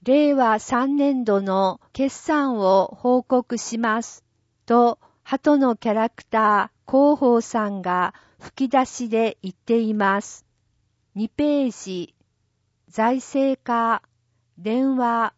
令和3年度の決算を報告しますと、鳩のキャラクター広報さんが吹き出しで言っています。2ページ、財政課、電話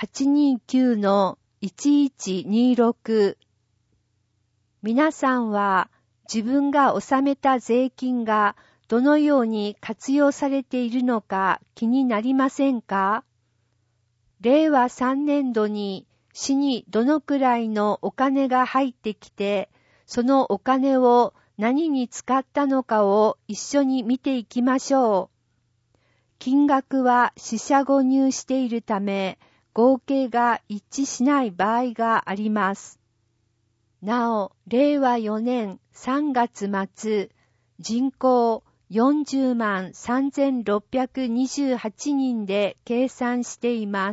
829-1126。皆さんは自分が納めた税金がどのように活用されているのか気になりませんか？令和3年度に市にどのくらいのお金が入ってきて、そのお金を何に使ったのかを一緒に見ていきましょう。金額は四捨五入しているため、合計が一致しない場合があります。なお、令和4年3月末、人口40万3628人で計算しています。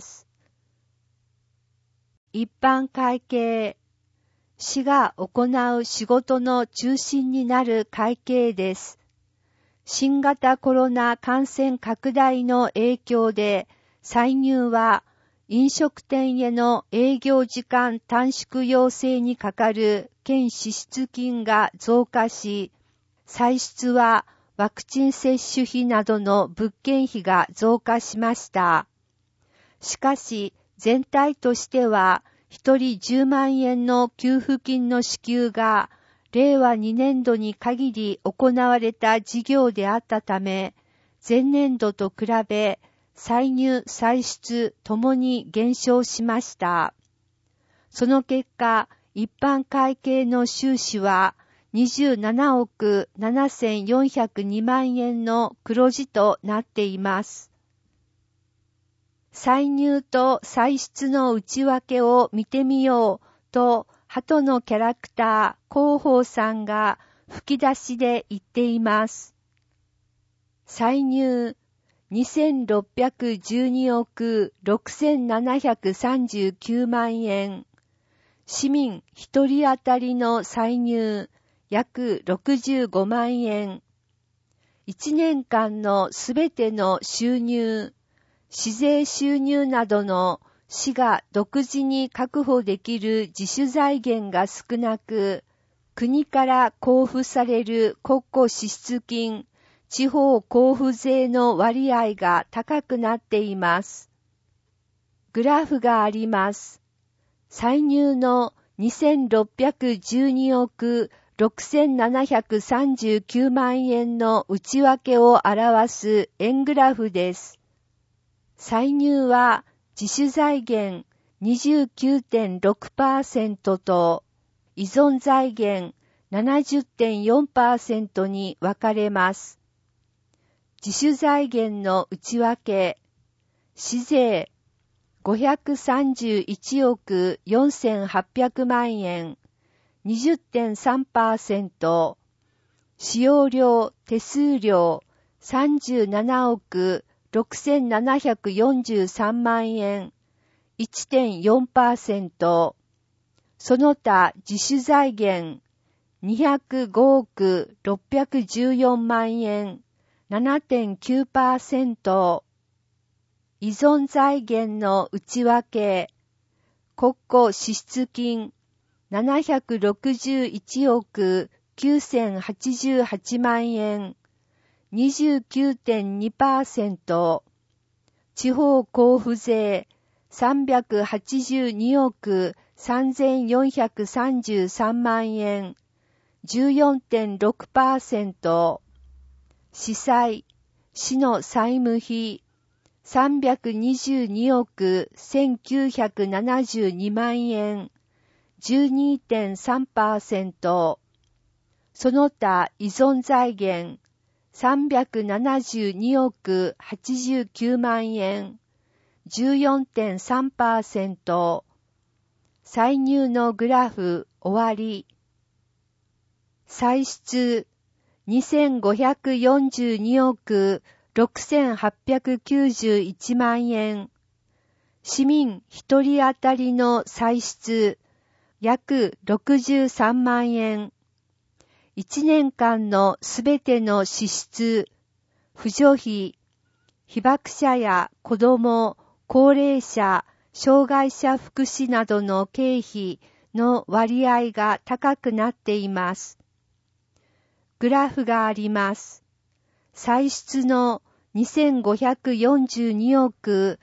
一般会計、市が行う仕事の中心になる会計です。新型コロナ感染拡大の影響で、歳入は飲食店への営業時間短縮要請にかかる県支出金が増加し、歳出はワクチン接種費などの物件費が増加しました。しかし、全体としては、一人10万円の給付金の支給が、令和2年度に限り行われた事業であったため、前年度と比べ、歳入・歳出ともに減少しました。その結果、一般会計の収支は27億7402万円の黒字となっています。歳入と歳出の内訳を見てみようと、鳩のキャラクター広報さんが吹き出しで言っています。歳入2612億6739万円。市民一人当たりの歳入約65万円。1年間のすべての収入、市税収入などの市が独自に確保できる自主財源が少なく、国から交付される国庫支出金、地方交付税の割合が高くなっています。グラフがあります。歳入の2612億6739万円の内訳を表す円グラフです。歳入は自主財源 29.6% と依存財源 70.4% に分かれます。自主財源の内訳、市税531億4800万円 20.3%、使用料手数料37億6743万円 1.4%、その他自主財源205億614万円 7.9%、依存財源の内訳、国庫支出金761億9088万円 29.2%、地方交付税382億3433万円 14.6%、市債、市の債務費322億1972万円 12.3%、その他依存財源372億89万円 14.3%、歳入のグラフ終わり。歳出2542億6891万円。市民一人当たりの歳出約63万円。1年間のすべての支出、扶助費、被爆者や子ども、 高齢者、障害者福祉などの経費の割合が高くなっています。グラフがあります。歳出の2542億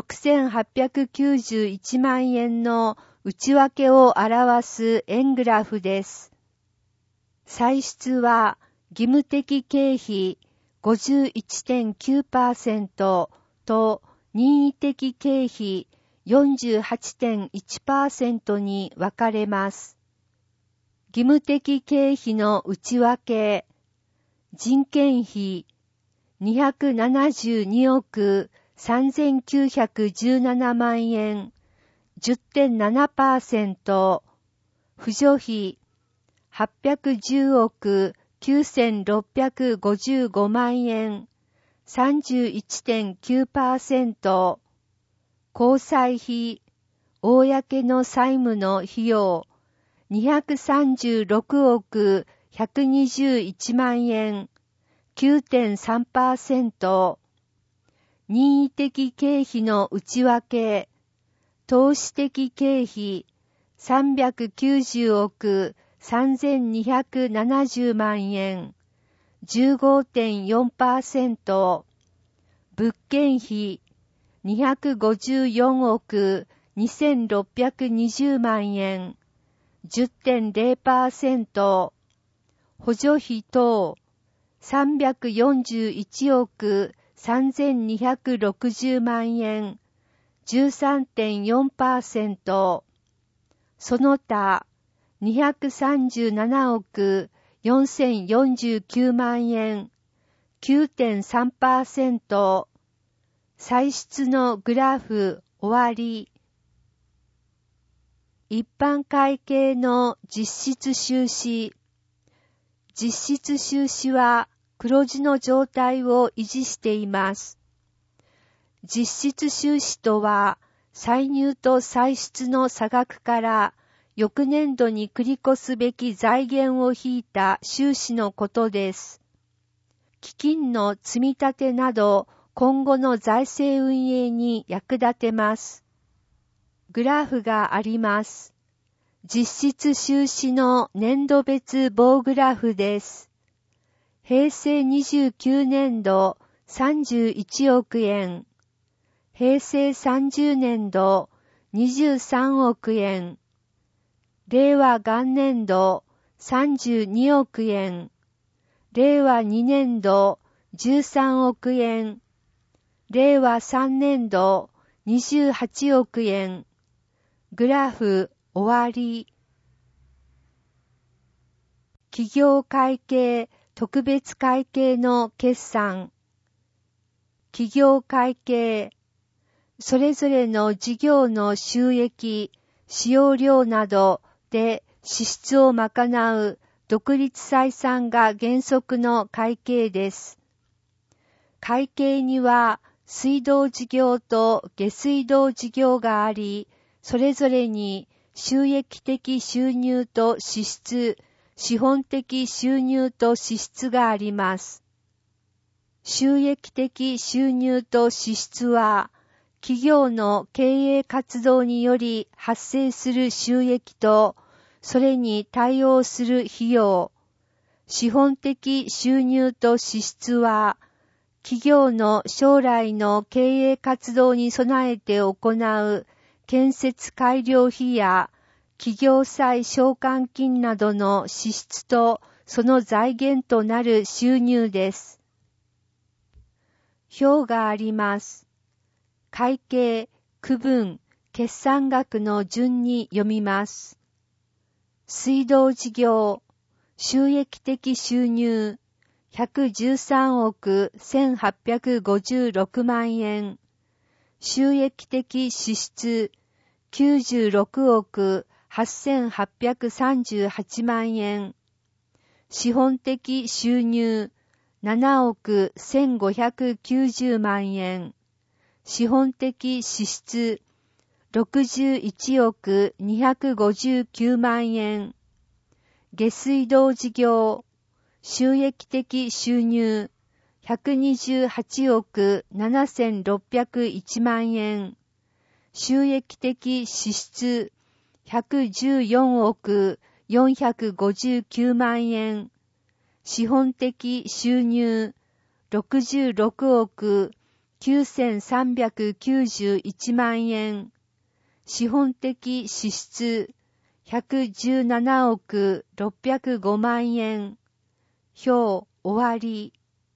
6891万円の内訳を表す円グラフです。歳出は義務的経費 51.9% と任意的経費 48.1% に分かれます。義務的経費の内訳、人件費272億3917万円 10.7%、扶助費810億9655万円 31.9%、公債費、公の債務の費用236億121万円 9.3%、任意的経費の内訳、投資的経費390億3270万円 15.4%、物件費254億2620万円 10.0%、補助費等341億3260万円 13.4%、その他237億4049万円 9.3%、歳出のグラフ終わり。一般会計の実質収支。実質収支は黒字の状態を維持しています。実質収支とは、歳入と歳出の差額から翌年度に繰り越すべき財源を引いた収支のことです。基金の積み立てなど今後の財政運営に役立てます。グラフがあります。実質収支の年度別棒グラフです。平成29年度31億円。平成30年度23億円。令和元年度32億円。令和2年度13億円。令和3年度28億円。グラフ終わり。企業会計、特別会計の決算。企業会計。それぞれの事業の収益、使用量などで支出を賄う独立採算が原則の会計です。会計には水道事業と下水道事業があり、それぞれに収益的収入と支出、資本的収入と支出があります。収益的収入と支出は、企業の経営活動により発生する収益と、それに対応する費用、資本的収入と支出は、企業の将来の経営活動に備えて行う建設改良費や企業債償還金などの支出とその財源となる収入です。表があります。会計、区分、決算額の順に読みます。水道事業、収益的収入、113億1856万円。収益的支出、96億8838万円。資本的収入、7億1590万円。資本的支出、61億259万円。下水道事業、収益的収入、128億7601万円。 収益的支出114億459万円。資本的収入66億9391万円。資本的支出117億605万円。表終わり。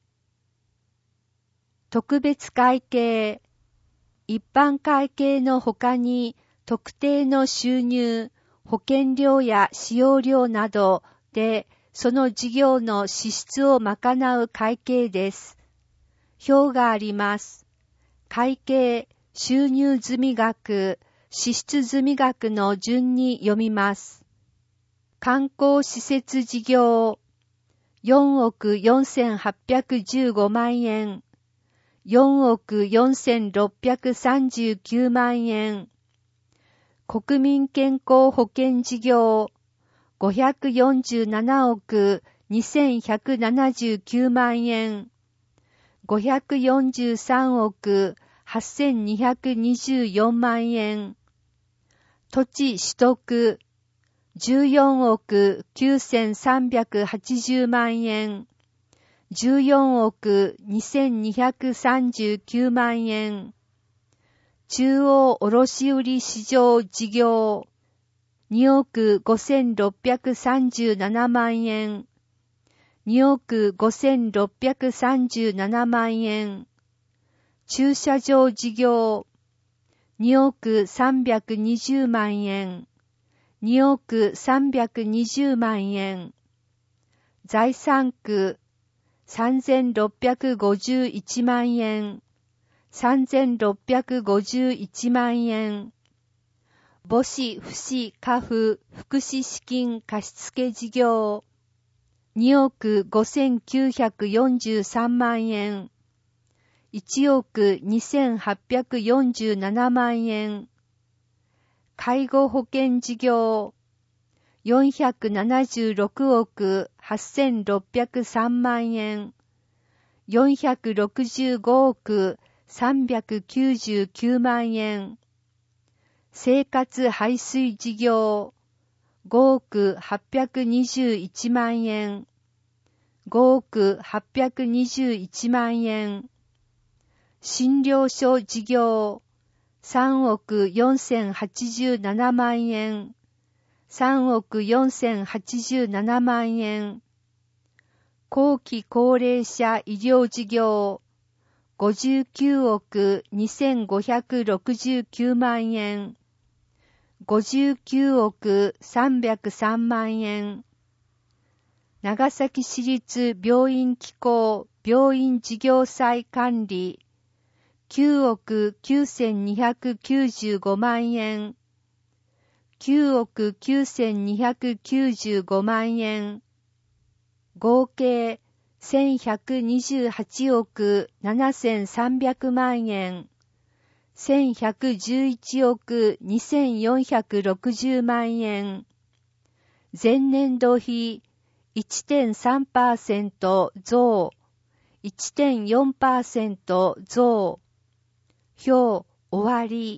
特別会計。一般会計の他に特定の収入、保険料や使用料などでその事業の支出を賄う会計です。表があります。会計、収入済額、支出済額の順に読みます。観光施設事業、4億4815万円。4億4639万円。国民健康保険事業547億2179万円。543億8224万円。土地取得14億9380万円。14億2239万円。中央卸売市場事業2億5637万円。2億5637万円。駐車場事業2億320万円。2億320万円。財産区3651万円。3651万円。母子父子家父福祉資金貸付事業2億5943万円。1億2847万円。介護保険事業476億8603万円。465億399万円。生活排水事業5億821万円。5億821万円。診療所事業3億4087万円。3億4087万円。後期高齢者医療事業59億2569万円。59億303万円。長崎市立病院機構病院事業債管理9億9295万円。9億9295万円。合計1128億7300万円。1111億2460万円。前年度比 1.3% 増。1.4% 増。表終わり。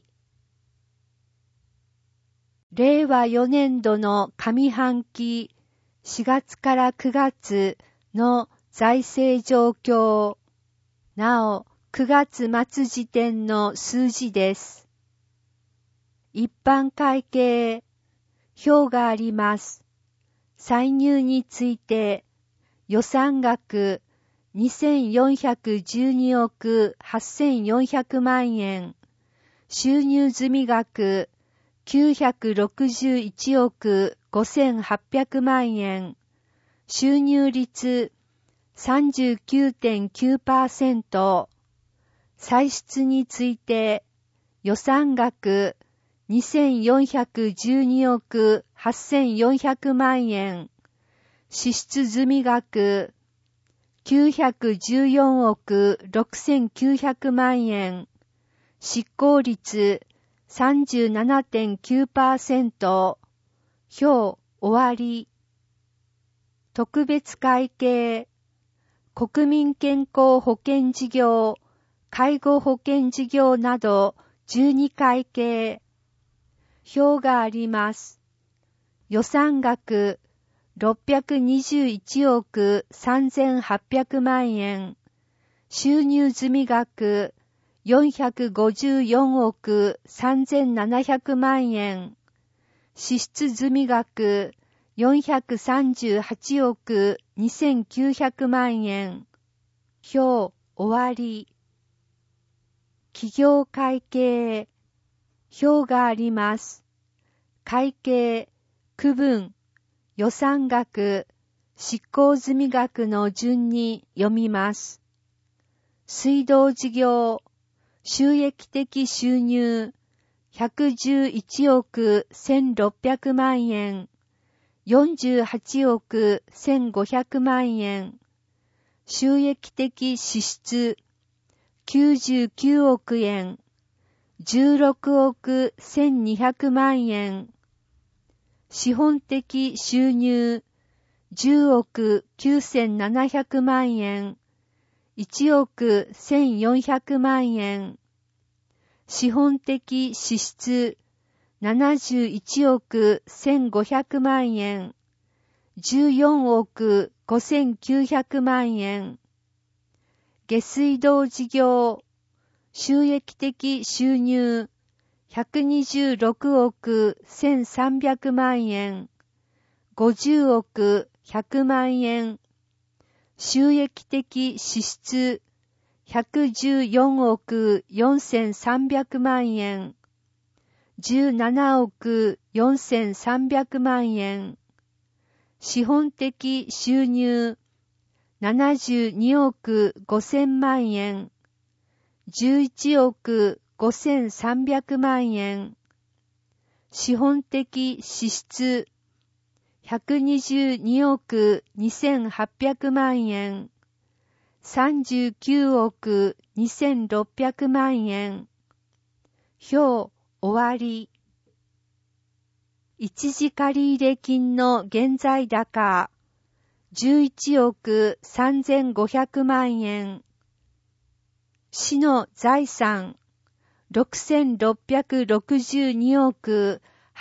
令和4年度の上半期4月から9月の財政状況。なお、9月末時点の数字です。一般会計。表があります。歳入について、予算額2412億8400万円。収入済額961億5800万円。収入率 39.9%。歳出について、予算額2412億8400万円。支出済額914億6900万円。執行率 37.9%。表終わり。特別会計。国民健康保険事業、介護保険事業など 12会計。表があります。予算額621億3800万円。収入済額454億3700万円。支出済額438億2900万円。表終わり。企業会計。表があります。会計、区分、予算額、執行済額の順に読みます。水道事業、収益的収入、111億1600万円、48億1500万円、収益的支出、99億円、16億1200万円、資本的収入、10億9700万円、1億1400万円、資本的支出、71億1500万円、14億5900万円、下水道事業、収益的収入、126億1300万円、50億100万円、収益的支出、114億4300万円、17億4300万円、資本的収入、72億5000万円、11億5300万円、資本的支出、122億2800万円、39億2600万円。表終わり。一時借入金の現在高、11億3500万円。市の財産、6662億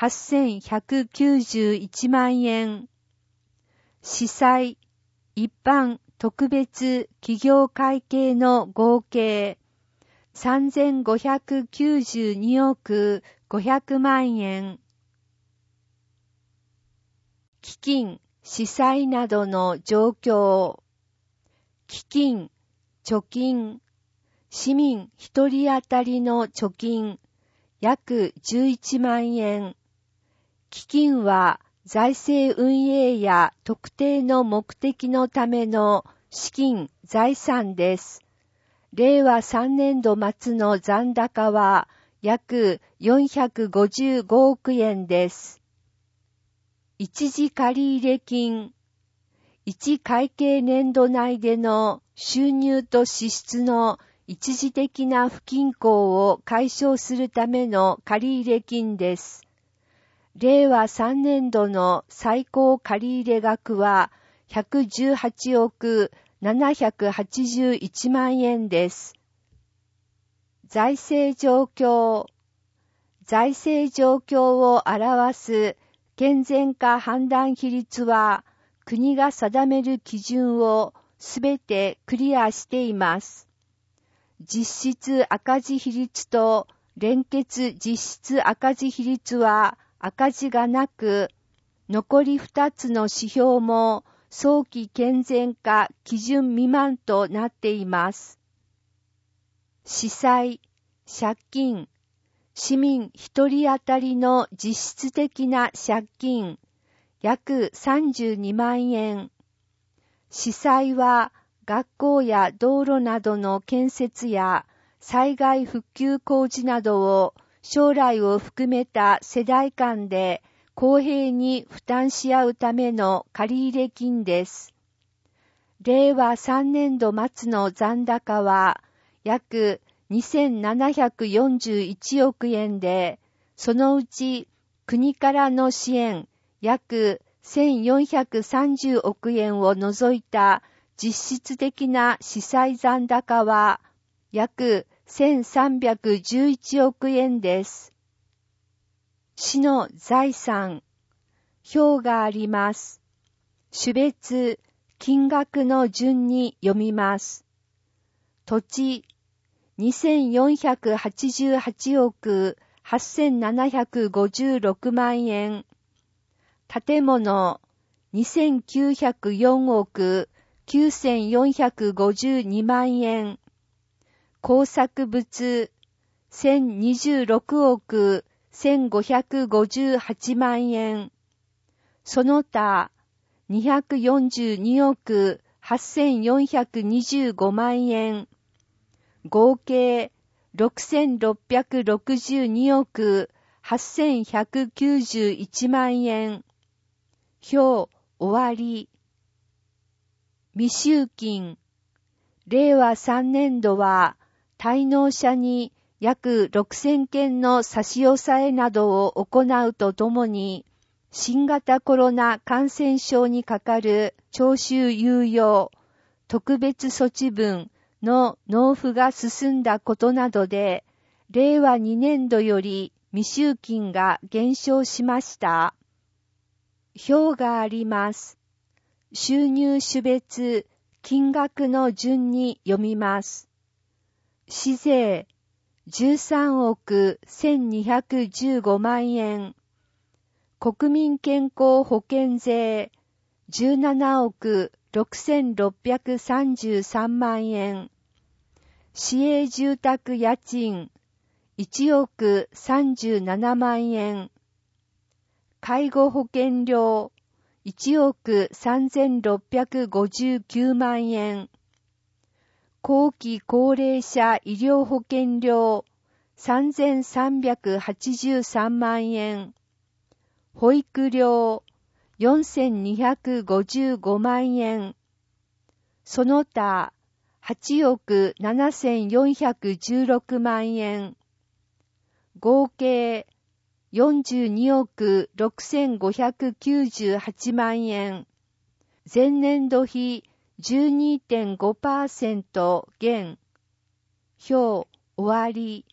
8191万円。司祭、一般特別企業会計の合計、3592億500万円。基金、司祭などの状況。基金、貯金。市民一人当たりの貯金、約11万円。基金は財政運営や特定の目的のための資金、財産です。令和3年度末の残高は約455億円です。一時借入金。一会計年度内での収入と支出の一時的な不均衡を解消するための借入金です。令和3年度の最高借入額は118億781万円です。財政状況。財政状況を表す健全化判断比率は国が定める基準をすべてクリアしています。実質赤字比率と連結実質赤字比率は赤字がなく、残り2つの指標も早期健全化基準未満となっています。司祭、借金、市民一人当たりの実質的な借金、約32万円。司祭は学校や道路などの建設や災害復旧工事などを将来を含めた世代間で公平に負担し合うための借入金です。令和3年度末の残高は約2741億円で、そのうち国からの支援約1430億円を除いた実質的な司祭残高は約 1311億円です。市の財産、表があります。種別、金額の順に読みます。土地、2488億8756万円。建物、2904億9452万円。工作物、1026億1558万円。その他、242億8425万円。合計6662億8191万円。表終わり。未収金。令和3年度は、滞納者に約6000件の差し押さえなどを行うとともに、新型コロナ感染症にかかる徴収猶予、特別措置分の納付が進んだことなどで、令和2年度より未収金が減少しました。表があります。収入種別、金額の順に読みます。市税、13億1215万円。国民健康保険税、17億6633万円。市営住宅家賃、1億37万円。介護保険料、1億3659万円。後期高齢者医療保険料、3383万円。保育料、4255万円。その他、8億7416万円。合計、42億6598万円。前年度比 12.5% 減。表終わり。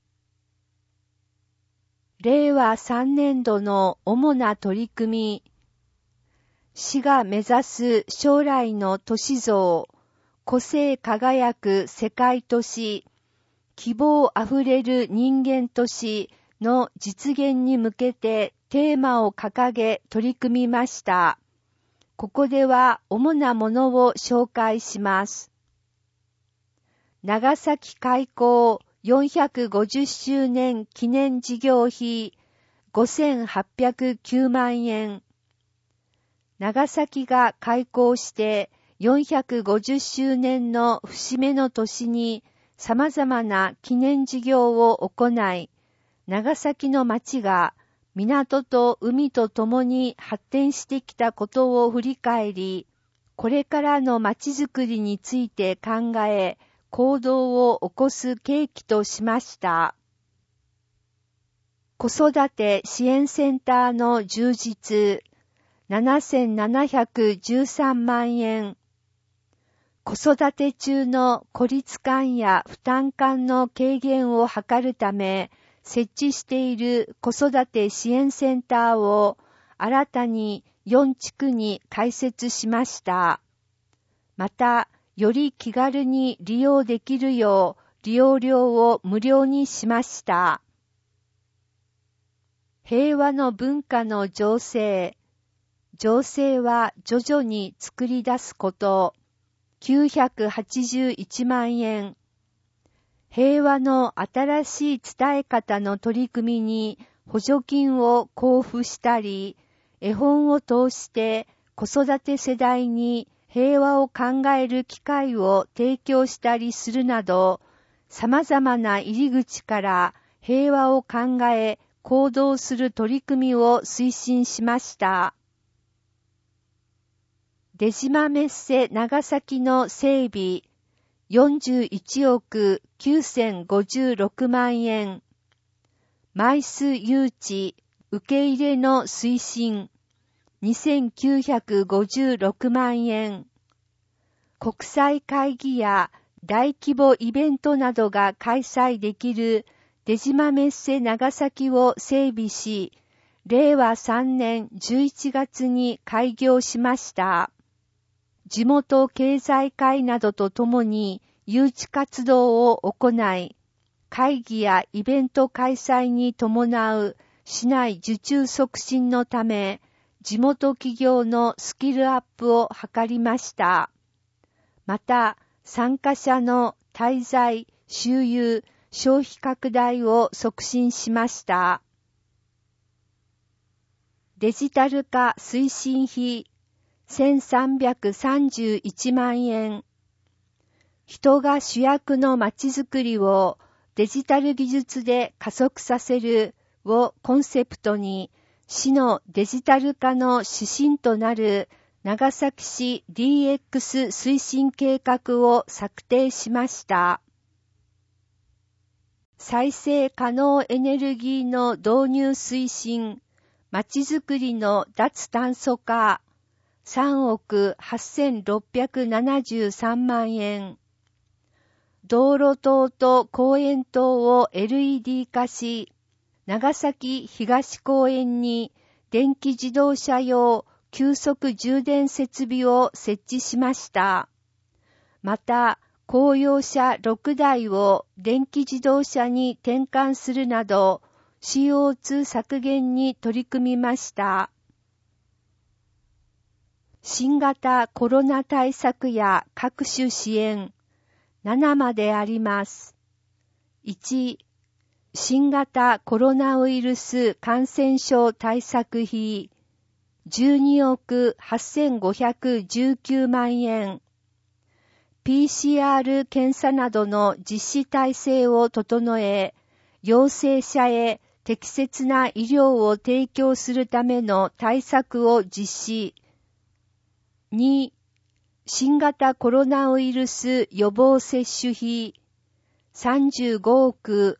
令和3年度の主な取り組み。市が目指す将来の都市像、個性輝く世界都市、希望あふれる人間都市の実現に向けてテーマを掲げ取り組みました。ここでは主なものを紹介します。長崎開港450周年記念事業費5809万円。長崎が開港して450周年の節目の年に様々な記念事業を行い、長崎の町が港と海とともに発展してきたことを振り返り、これからの町づくりについて考え、行動を起こす契機としました。子育て支援センターの充実、7713万円。子育て中の孤立感や負担感の軽減を図るため、設置している子育て支援センターを新たに4地区に開設しました。また、より気軽に利用できるよう利用料を無料にしました。平和の文化の醸成。醸成は徐々に作り出すこと。981万円。平和の新しい伝え方の取り組みに補助金を交付したり、絵本を通して子育て世代に平和を考える機会を提供したりするなど、様々な入り口から平和を考え行動する取り組みを推進しました。出島メッセ長崎の整備、41億9056万円。マイス誘致受け入れの推進、2956万円。国際会議や大規模イベントなどが開催できる出島メッセ長崎を整備し、令和3年11月に開業しました。地元経済界などとともに誘致活動を行い、会議やイベント開催に伴う市内受注促進のため、地元企業のスキルアップを図りました。また、参加者の滞在、周遊、消費拡大を促進しました。デジタル化推進費1331万円。人が主役のまちづくりをデジタル技術で加速させるをコンセプトに、市のデジタル化の指針となる長崎市 DX 推進計画を策定しました。再生可能エネルギーの導入推進、まちづくりの脱炭素化、3億8673万円。道路灯と公園灯を LED 化し、長崎東公園に電気自動車用急速充電設備を設置しました。また、公用車6台を電気自動車に転換するなど、CO2 削減に取り組みました。新型コロナ対策や各種支援、7まであります。1、新型コロナウイルス感染症対策費、12億8519万円。PCR 検査などの実施体制を整え、陽性者へ適切な医療を提供するための対策を実施。2、新型コロナウイルス予防接種費、35億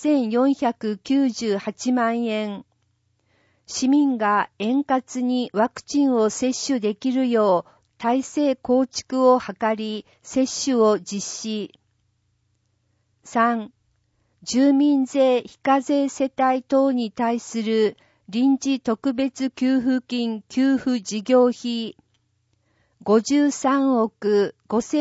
8498万円。市民が円滑にワクチンを接種できるよう体制構築を図り、接種を実施。3、住民税非課税世帯等に対する臨時特別給付金給付事業費、53億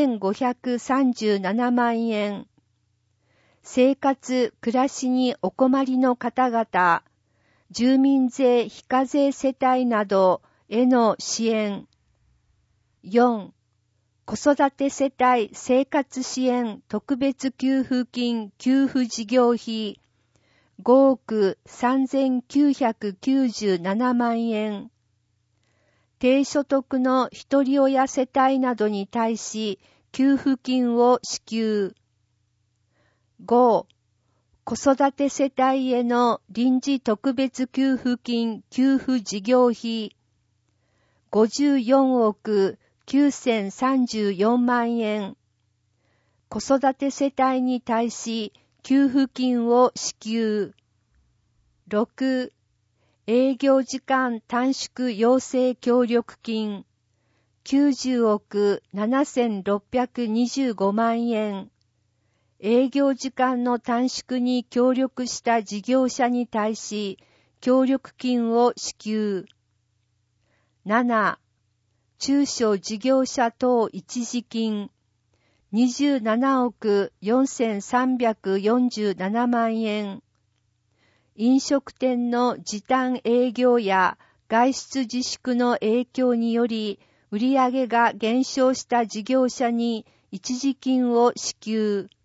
5537万円。生活・暮らしにお困りの方々、住民税非課税世帯などへの支援。4、子育て世帯生活支援特別給付金給付事業費5億3997万円。低所得の一人親世帯などに対し給付金を支給。5、子育て世帯への臨時特別給付金給付事業費54億9034万円。子育て世帯に対し給付金を支給。6、営業時間短縮要請協力金90億7625万円。営業時間の短縮に協力した事業者に対し協力金を支給。7、中小事業者等一時金27億4347万円。飲食店の時短営業や外出自粛の影響により売上が減少した事業者に一時金を支給。